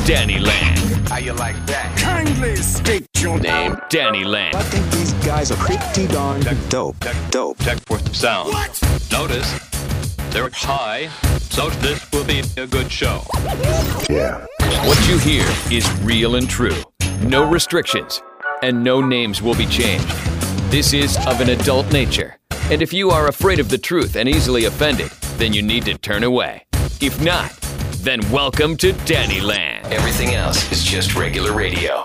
Danny Land. How you like that? Kindly state your Name, Danny Land. I think these guys are pretty darn dope. Check for the sound. What? Notice they're high, so this will be a good show. Yeah. What you hear is real and true. No restrictions, and no names will be changed. This is of an adult nature. And if you are afraid of the truth and easily offended, then you need to turn away. If not, then welcome to Danny Land. Everything else is just regular radio.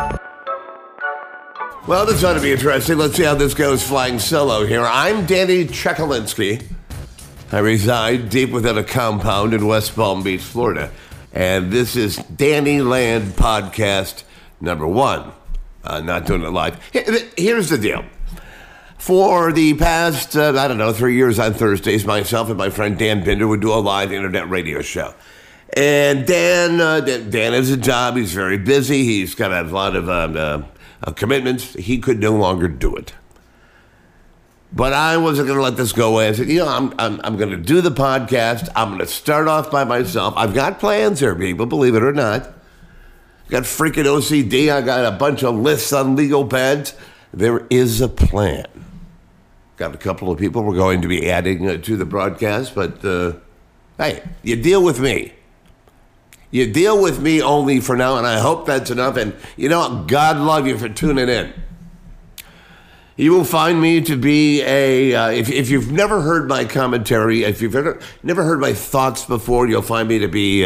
Well, this ought to be interesting. Let's see how this goes flying solo here. I'm Danny Chekalinsky. I reside deep within a compound in West Palm Beach, Florida. And this is Danny Land Podcast number 1. Not doing it live. Here's the deal. For the past, 3 years on Thursdays, myself and my friend Dan Binder would do a live internet radio show. And Dan has a job. He's very busy. He's got a lot of commitments. He could no longer do it. But I wasn't going to let this go away. I said, I'm going to do the podcast. I'm going to start off by myself. I've got plans here, people, believe it or not. I've got freaking OCD. I got a bunch of lists on legal pads. There is a plan. Got a couple of people we're going to be adding to the broadcast, but hey, you deal with me. You deal with me only for now, and I hope that's enough. And you know what? God love you for tuning in. You will find me to be if you've never heard my commentary, if you've never heard my thoughts before, you'll find me to be,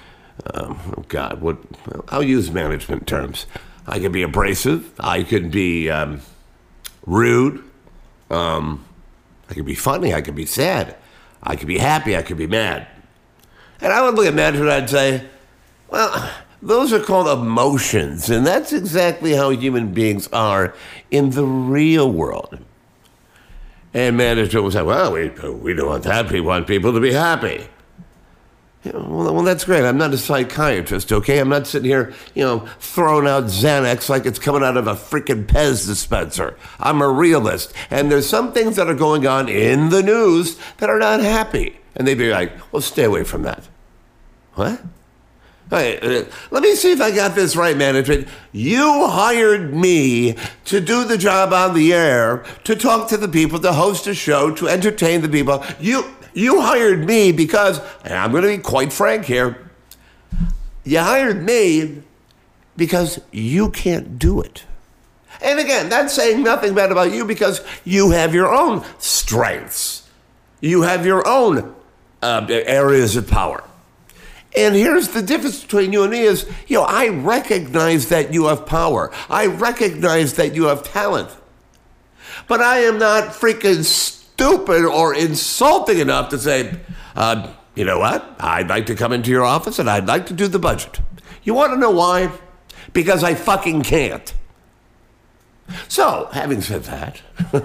I'll use management terms. I could be abrasive. I could be rude. I could be funny. I could be sad. I could be happy. I could be mad. And I would look at management and I'd say, well, those are called emotions. And that's exactly how human beings are in the real world. And management would say, well, we don't want that. We want people to be happy. Well, that's great. I'm not a psychiatrist, okay? I'm not sitting here, throwing out Xanax like it's coming out of a freaking Pez dispenser. I'm a realist. And there's some things that are going on in the news that are not happy. And they'd be like, well, stay away from that. What? Hey, let me see if I got this right, management. You hired me to do the job on the air, to talk to the people, to host a show, to entertain the people. You hired me because, and I'm going to be quite frank here, you hired me because you can't do it. And again, that's saying nothing bad about you because you have your own strengths. You have your own areas of power. And here's the difference between you and me is, I recognize that you have power. I recognize that you have talent. But I am not freaking stupid or insulting enough to say, you know what? I'd like to come into your office and I'd like to do the budget. You want to know why? Because I fucking can't. So, having said that,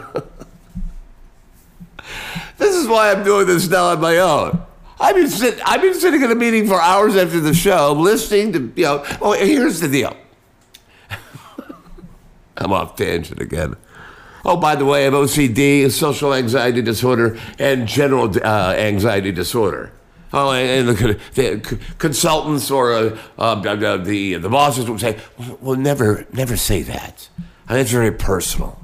this is why I'm doing this now on my own. I've been sitting in a meeting for hours after the show, listening to, here's the deal. I'm off tangent again. Oh, by the way, I have OCD, social anxiety disorder, and general anxiety disorder. Oh, and the consultants or the bosses would say, well, never say that. And it's very personal.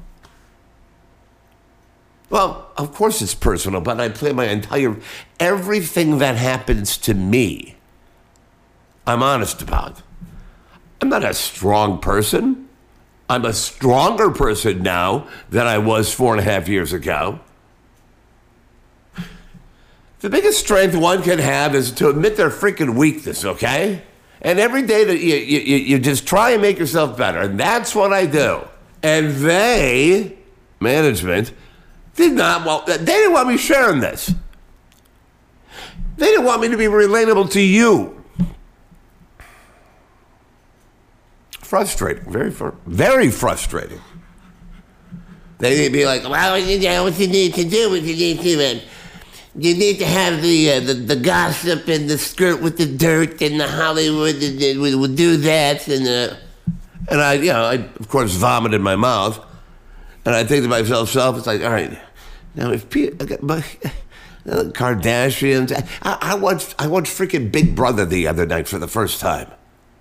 Well, of course it's personal, but I play everything that happens to me, I'm honest about. I'm not a strong person. I'm a stronger person now than I was 4.5 years ago. The biggest strength one can have is to admit their freaking weakness, okay? And every day that you just try and make yourself better, and that's what I do. And management, they didn't want me sharing this. They didn't want me to be relatable to you. Frustrating, very frustrating. They'd be like, well, what you need to do is you need to have the gossip and the skirt with the dirt and the Hollywood would do that and I of course vomit in my mouth and I think to myself, it's like, all right, now if Kardashians, I watched freaking Big Brother the other night for the first time.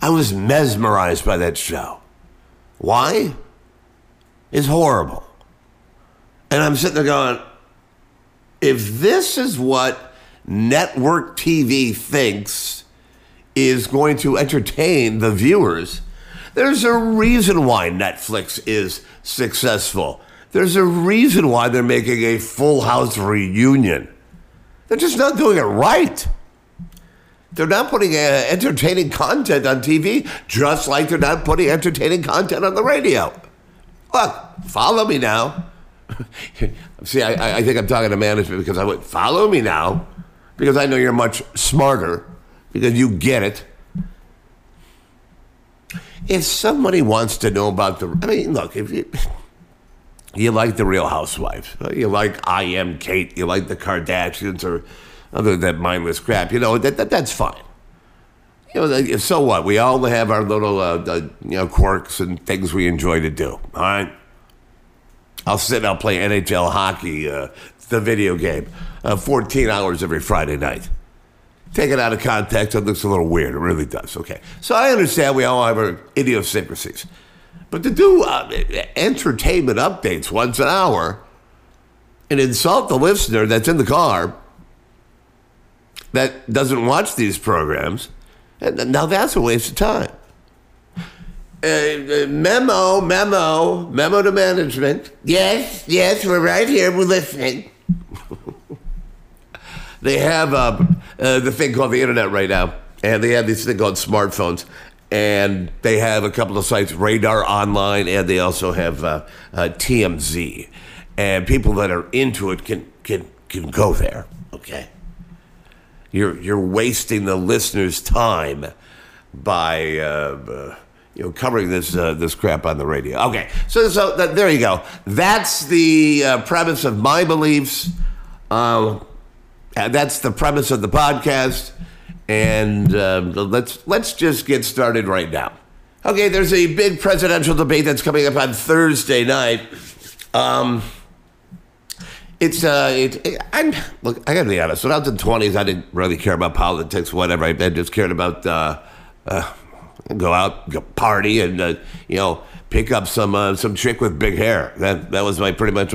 I was mesmerized by that show. Why? It's horrible. And I'm sitting there going, if this is what network TV thinks is going to entertain the viewers, there's a reason why Netflix is successful. There's a reason why they're making a Full House reunion. They're just not doing it right. They're not putting entertaining content on TV, just like they're not putting entertaining content on the radio. Look, follow me now. See, I think I'm talking to management because I went, follow me now, because I know you're much smarter, because you get it. If somebody wants to know about look, if you like The Real Housewives, you like I Am Kate, you like the Kardashians or other than mindless crap, that's fine. So what? We all have our little quirks and things we enjoy to do. All right. I'll sit and I'll play NHL hockey, the video game, 14 hours every Friday night. Take it out of context, it looks a little weird. It really does. Okay. So I understand we all have our idiosyncrasies. But to do entertainment updates once an hour and insult the listener that's in the car that doesn't watch these programs, now that's a waste of time. Memo to management. Yes, we're right here. We're listening. They have the thing called the internet right now, and they have this thing called smartphones, and they have a couple of sites, Radar Online, and they also have TMZ, and people that are into it can go there. Okay, you're wasting the listener's time by covering this crap on the radio. Okay, so there you go. That's the premise of my beliefs. That's the premise of the podcast, and let's just get started right now. Okay, there's a big presidential debate that's coming up on Thursday night. Look, I gotta be honest. When I was in 20s, I didn't really care about politics, whatever. I just cared about go out, go party, and pick up some chick with big hair. That was pretty much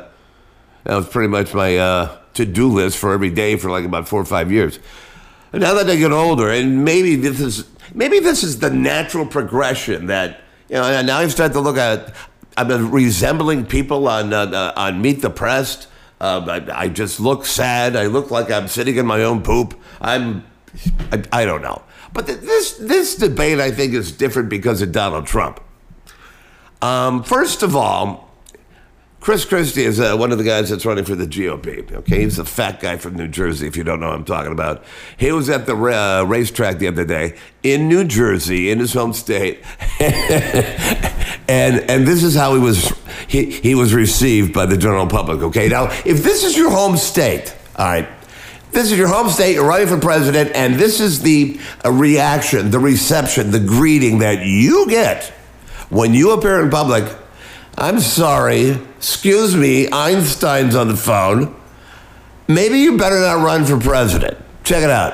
my to-do list for every day for like about 4 or 5 years. And now that I get older, and maybe this is the natural progression that and now I start to look at. I've been resembling people on Meet the Press. I just look sad. I look like I'm sitting in my own poop. I don't know. But this debate, I think, is different because of Donald Trump. First of all, Chris Christie is one of the guys that's running for the GOP. Okay, he's a fat guy from New Jersey, if you don't know what I'm talking about. He was at the racetrack the other day in New Jersey, in his home state, and this is how he was received by the general public. Okay, now if this is your home state, all right. This is your home state, you're running for president, and this is the reaction, the reception, the greeting that you get when you appear in public. I'm sorry, excuse me, Einstein's on the phone. Maybe you better not run for president. Check it out.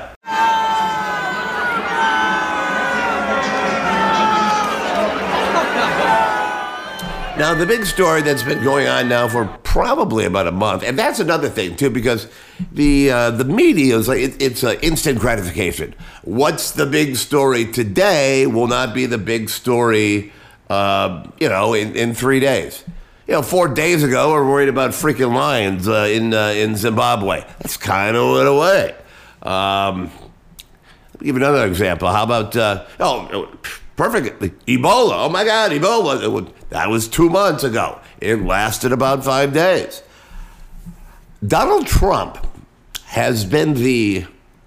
Now, the big story that's been going on now for probably about a month, and that's another thing, too, because the media is like, it's instant gratification. What's the big story today will not be the big story, in 3 days. 4 days ago, we were worried about freaking lions in Zimbabwe. That's kind of went away. Let me give you another example. How about, perfectly, Ebola. Oh, my God, Ebola. That was 2 months ago. It lasted about 5 days. Donald Trump has been the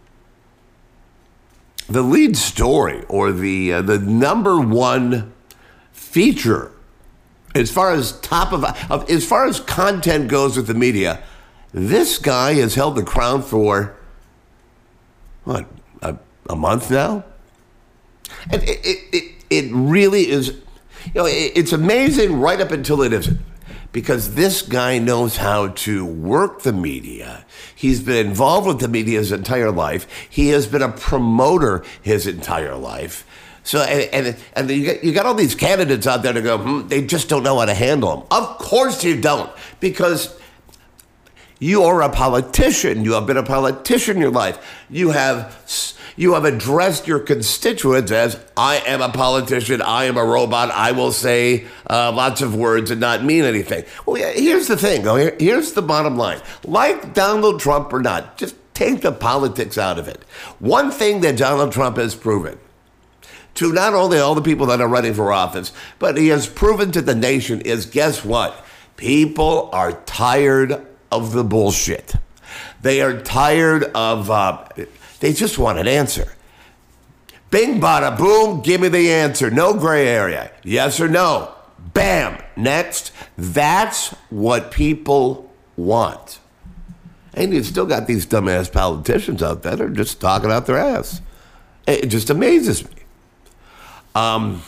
lead story, or the number one feature as far as as far as content goes with the media. This guy has held the crown for what, a month now, and it really is. It's amazing right up until it isn't, because this guy knows how to work the media. He's been involved with the media his entire life. He has been a promoter his entire life. So and you got all these candidates out there to go, they just don't know how to handle them. Of course you don't, because you are a politician. You have been a politician in your life. You have addressed your constituents as, I am a politician, I am a robot, I will say lots of words and not mean anything. Well, here's the thing. Here's the bottom line. Like Donald Trump or not, just take the politics out of it. One thing that Donald Trump has proven to not only all the people that are running for office, but he has proven to the nation is, guess what? People are tired of the bullshit. They are tired of, they just want an answer. Bing, bada, boom, give me the answer. No gray area. Yes or no. Bam. Next. That's what people want. And you've still got these dumbass politicians out there that are just talking out their ass. It just amazes me. And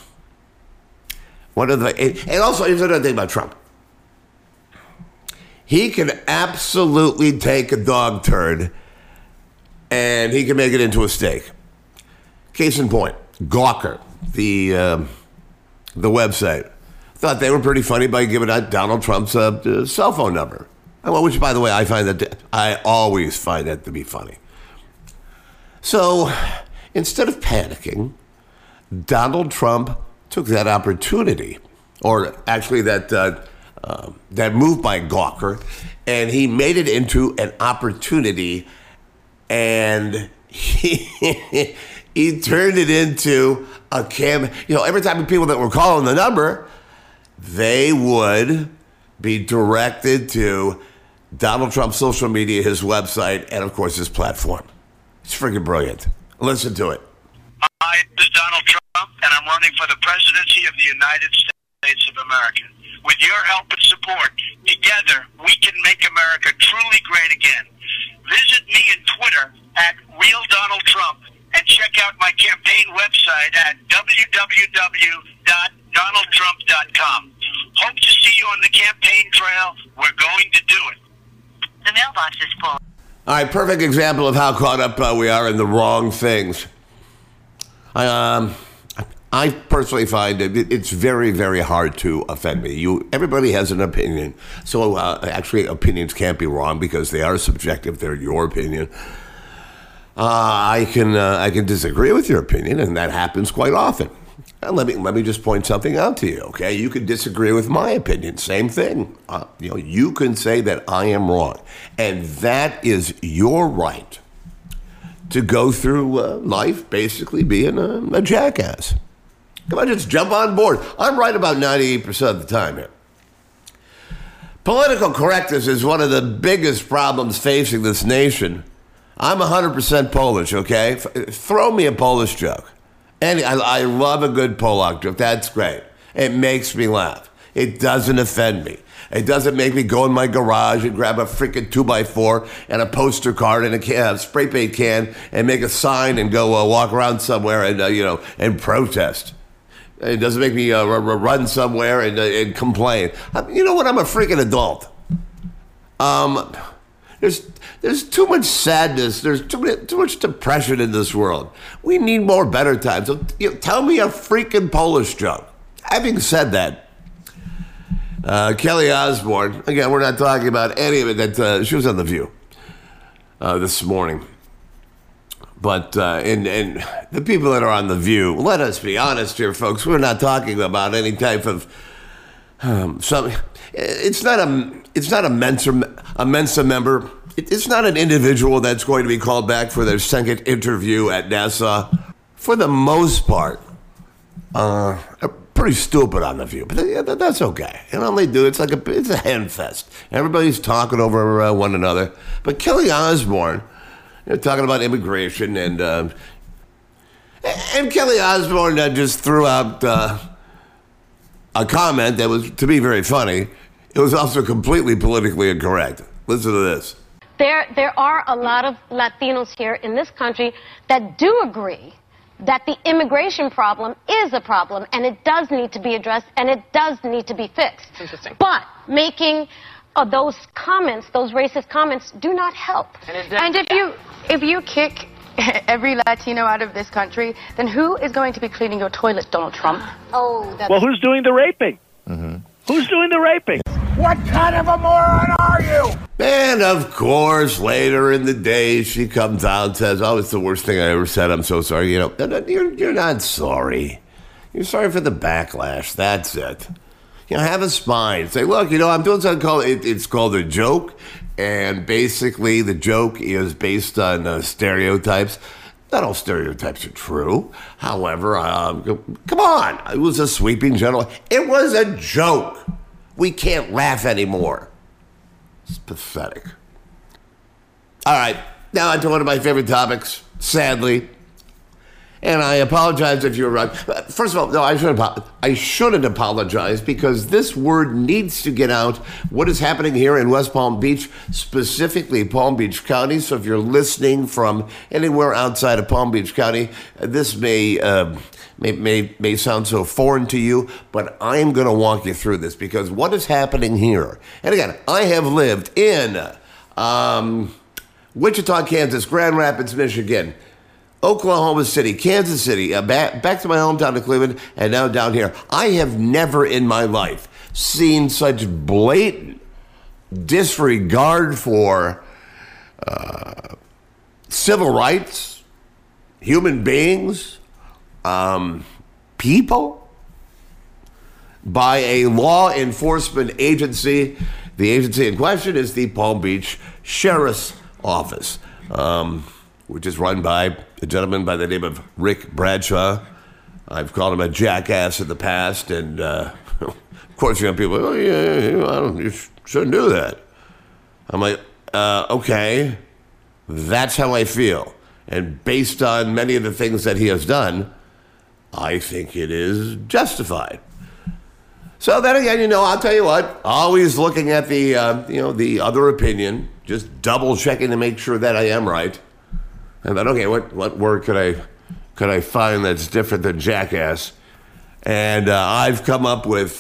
also, here's another thing about Trump. He can absolutely take a dog turd and he can make it into a steak. Case in point, Gawker, the website, thought they were pretty funny by giving out Donald Trump's cell phone number. Which, by the way, I always find that to be funny. So, instead of panicking, Donald Trump took that opportunity, or actually that move by Gawker, and he made it into an opportunity, and he turned it into a every time people that were calling the number, they would be directed to Donald Trump's social media, his website, and of course his platform. It's freaking brilliant. Listen to it. Hi, this is Donald Trump, and I'm running for the presidency of the United States of America. With your help and support, together we can make America truly great again. Visit me on Twitter at @RealDonaldTrump and check out my campaign website at www.donaldtrump.com. Hope to see you on the campaign trail. We're going to do it. The mailbox is full. All right, perfect example of how caught up we are in the wrong things. I personally find it's very, very hard to offend me. Everybody has an opinion. So actually, opinions can't be wrong because they are subjective. They're your opinion. I can disagree with your opinion, and that happens quite often. And let me just point something out to you, okay? You can disagree with my opinion. Same thing. You can say that I am wrong, and that is your right to go through life basically being a jackass. Come on, just jump on board. I'm right about 98% of the time here. Political correctness is one of the biggest problems facing this nation. I'm 100% Polish, okay? Throw me a Polish joke. And I love a good Polak joke. That's great. It makes me laugh. It doesn't offend me. It doesn't make me go in my garage and grab a freaking 2x4 and a poster card and a spray paint can and make a sign and go walk around somewhere and protest. It doesn't make me run somewhere and complain. You know what? I'm a freaking adult. There's too much sadness. There's too much depression in this world. We need more better times. So, tell me a freaking Polish joke. Having said that, Kelly Osbourne, again, we're not talking about any of it. That she was on The View this morning. But and the people that are on The View, let us be honest here, folks. We're not talking about any type of It's not a Mensa member. It's not an individual that's going to be called back for their second interview at NASA. For the most part, pretty stupid on The View, but that's okay. They do. It's a hen fest. Everybody's talking over one another. But Kelly Osbourne, talking about immigration, and Kelly Osbourne just threw out a comment that was, to be very funny. It was also completely politically incorrect. Listen to this. There are a lot of Latinos here in this country that do agree that the immigration problem is a problem, and it does need to be addressed, and it does need to be fixed. Interesting. But making those comments, those racist comments, do not help. And if you kick every Latino out of this country, then who is going to be cleaning your toilet, Donald Trump? Oh, that's... Well, who's doing the raping? Who's doing the raping? What kind of a moron are you? And of course, later in the day, she comes out and says, "Oh, it's the worst thing I ever said. I'm so sorry." You know, you're not sorry. You're sorry for the backlash. That's it. You know, have a spine. Say, look, you know, I'm doing something called, it's called a joke. And basically, the joke is based on stereotypes. Not all stereotypes are true. However, come on. It was a sweeping general. It was a joke. We can't laugh anymore. It's pathetic. All right. Now on to one of my favorite topics, sadly. And I apologize if you're wrong. First of all, no, I shouldn't apologize because this word needs to get out. What is happening here in West Palm Beach, specifically Palm Beach County. So if you're listening from anywhere outside of Palm Beach County, this may sound so foreign to you, but I'm going to walk you through this because what is happening here? And again, I have lived in Wichita, Kansas, Grand Rapids, Michigan, Oklahoma City, Kansas City, back to my hometown of Cleveland, and now down here. I have never in my life seen such blatant disregard for civil rights, human beings, people, by a law enforcement agency. The agency in question is the Palm Beach Sheriff's Office, which is run by a gentleman by the name of Rick Bradshaw. I've called him a jackass in the past, and of course, you know, people, oh, yeah, you shouldn't do that. I'm like, okay, that's how I feel. And based on many of the things that he has done, I think it is justified. So then again, you know, I'll tell you what, always looking at the, the other opinion, just double checking to make sure that I am right. And then, okay, what word could I find that's different than jackass? And I've come up with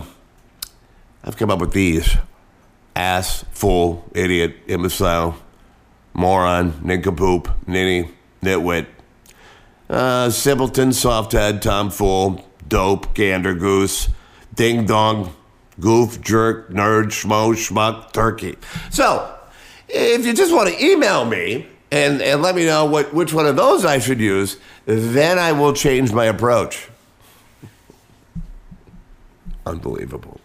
these: ass, fool, idiot, imbecile, moron, nincompoop, ninny, nitwit, simpleton, softhead, tomfool, dope, gander, goose, ding dong, goof, jerk, nerd, schmo, schmuck, turkey. So, if you just want to email me and let me know which one of those I should use, then I will change my approach. Unbelievable.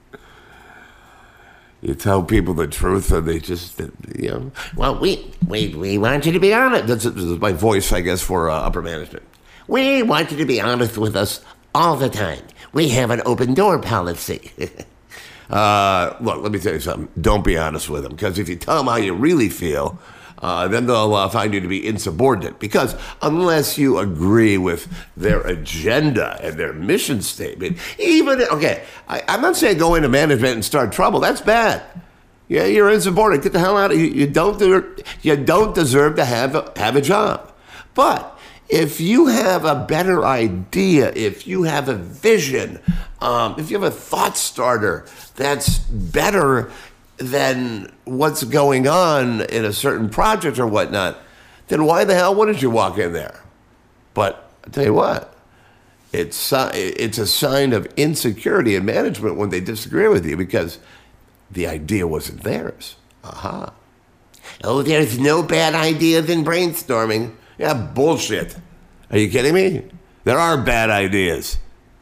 You tell people the truth and they just, well, we want you to be honest. This is my voice, I guess, for upper management. We want you to be honest with us all the time. We have an open door policy. Look, let me tell you something. Don't be honest with them, because if you tell them how you really feel, then they'll find you to be insubordinate. Because unless you agree with their agenda and their mission statement, I'm not saying go into management and start trouble. That's bad. Yeah, you're insubordinate. Get the hell out of here. You don't deserve to have a job. But if you have a better idea, if you have a vision, if you have a thought starter that's better than what's going on in a certain project or whatnot, then why the hell wouldn't you walk in there? But I tell you what, it's a sign of insecurity in management when they disagree with you because the idea wasn't theirs. Aha. Oh, there's no bad idea than brainstorming. Yeah, bullshit. Are you kidding me? There are bad ideas.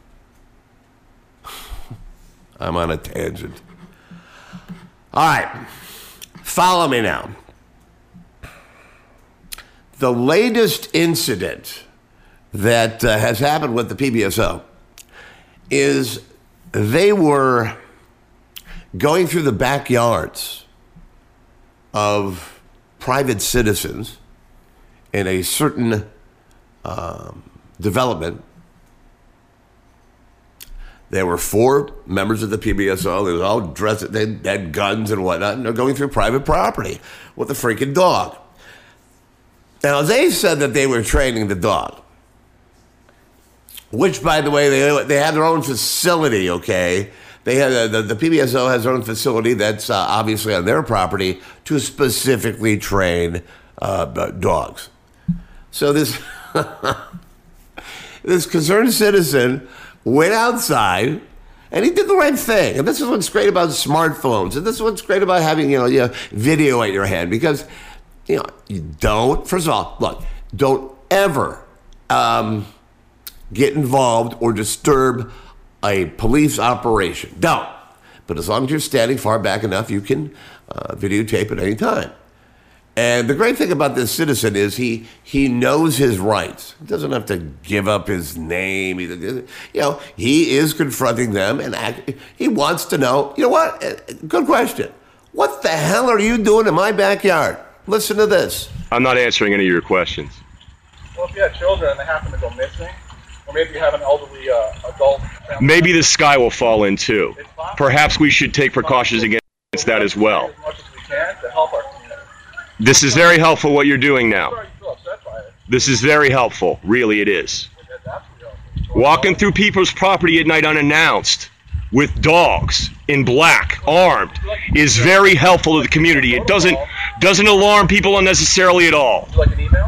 I'm on a tangent. All right, follow me now. The latest incident that has happened with the PBSO is they were going through the backyards of private citizens in a certain development. There were 4 members of the PBSO. They were all dressed, they had guns and whatnot, and they're going through private property with a freaking dog. Now, they said that they were training the dog, which, by the way, they have their own facility, okay? They have the PBSO has their own facility that's obviously on their property to specifically train dogs. So this this concerned citizen went outside, and he did the right thing. And this is what's great about smartphones, and this is what's great about having video at your hand, because you don't. First of all, look, don't ever get involved or disturb a police operation. Don't. But as long as you're standing far back enough, you can videotape at any time. And the great thing about this citizen is he knows his rights. He doesn't have to give up his name. He is confronting them, and he wants to know, you know what? Good question. What the hell are you doing in my backyard? Listen to this. I'm not answering any of your questions. Well, if you have children and they happen to go missing, or maybe you have an elderly adult family. Maybe the sky will fall in too. Perhaps we should take precautions against that as well. As much as we can to help our community. This is very helpful what you're doing now. This is very helpful. Really, it is. Walking through people's property at night unannounced with dogs in black, armed, is very helpful to the community. It doesn't alarm people unnecessarily at all. Would you like an email?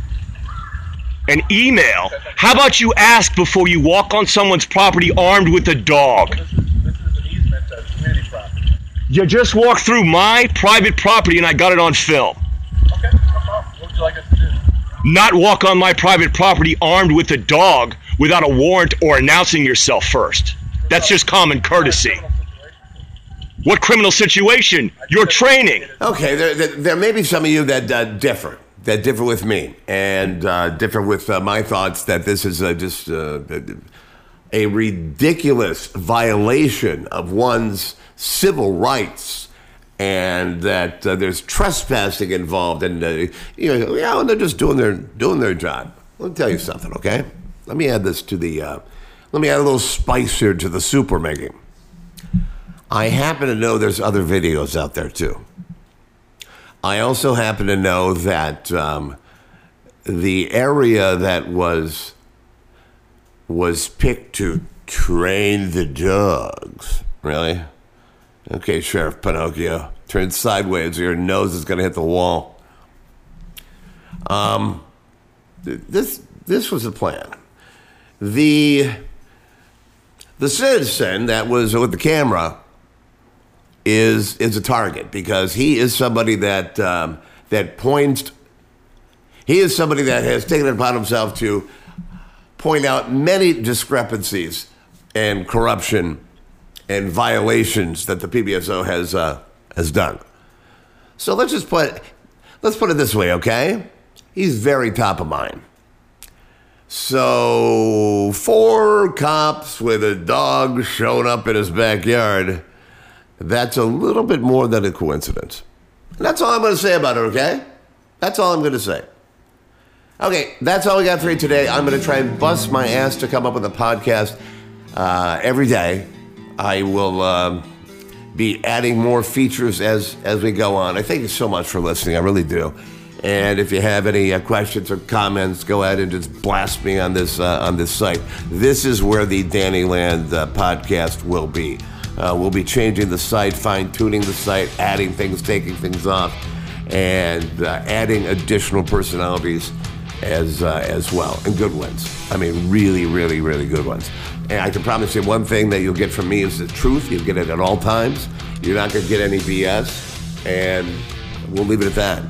An email? How about you ask before you walk on someone's property armed with a dog? This is an easement that's community property. You just walked through my private property and I got it on film. Okay, no problem. What would you like us to do? Not walk on my private property armed with a dog without a warrant or announcing yourself first. That's just common courtesy. What criminal situation? Your training. Okay, there may be some of you that differ with me, and differ with my thoughts that this is just a ridiculous violation of one's civil rights, and that there's trespassing involved, and and they're just doing their job. Let me tell you something, okay? Let me add this to let me add a little spice here to the soup we're making. I happen to know there's other videos out there too. I also happen to know that the area that was picked to train the dogs. Really? Okay, Sheriff Pinocchio, turn sideways or your nose is going to hit the wall. This was the plan. The citizen that was with the camera is a target, because he is somebody that points. He is somebody that has taken it upon himself to point out many discrepancies and corruption and violations that the PBSO has done. So let's put it this way, okay? He's very top of mind. So 4 cops with a dog showing up in his backyard. That's a little bit more than a coincidence. And that's all I'm going to say about it, okay? That's all I'm going to say. Okay, that's all we got for you today. I'm going to try and bust my ass to come up with a podcast every day. I will be adding more features as we go on. I thank you so much for listening. I really do. And if you have any questions or comments, go ahead and just blast me on this site. This is where the Danny Land podcast will be. We'll be changing the site, fine-tuning the site, adding things, taking things off, and adding additional personalities as well, and good ones. I mean, really, really, really good ones. And I can promise you one thing that you'll get from me is the truth. You'll get it at all times. You're not going to get any BS, and we'll leave it at that.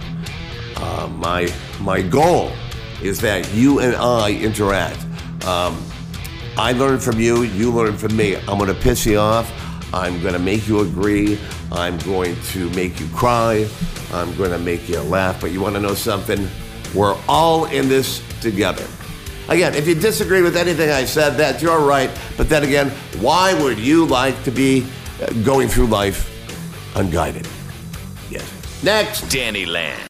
My goal is that you and I interact. I learn from you, you learn from me. I'm going to piss you off. I'm going to make you agree. I'm going to make you cry. I'm going to make you laugh. But you want to know something? We're all in this together. Again, if you disagree with anything I said, that's your right. But then again, why would you like to be going through life unguided? Yes. Next. Danny Land.